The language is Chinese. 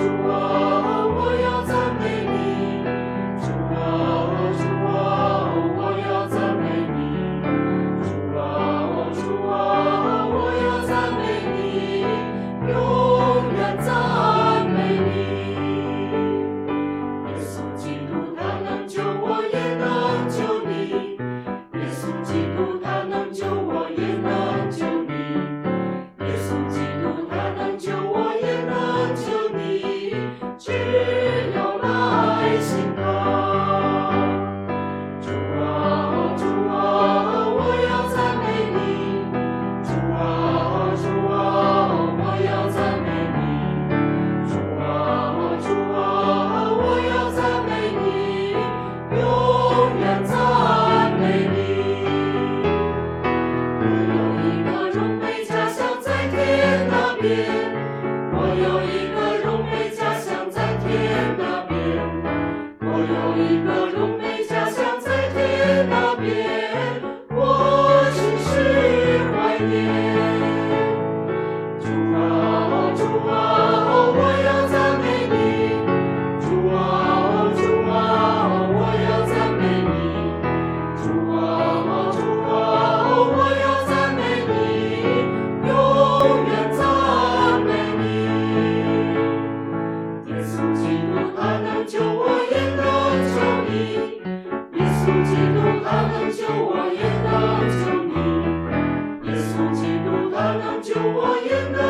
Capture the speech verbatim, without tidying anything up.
主啊，我要赞美你。主啊，主啊，我要赞美你。主啊，主啊，我要赞美你，永远赞美你。耶稣基督他能救我，也能救你。耶稣基督他能救我，也能救你。耶稣基督他能救我，也能救你，只要来信他。主啊，主啊，我要赞美你。主啊，主啊，我要赞美你。主啊，主啊，我要赞美你，永远赞美你。我有一个荣美家乡在天那边，我有一个荣美家乡在天那边，我有一个荣美家乡在天那边，我时时怀念。主啊，主啊，我要赞美你。主啊，主啊，我要赞美你。主啊，主啊，我要赞美你，永远赞美你。耶稣基督他能救我，也能救你。耶稣基督他能救我，也能救你。耶稣基督他能救我，也能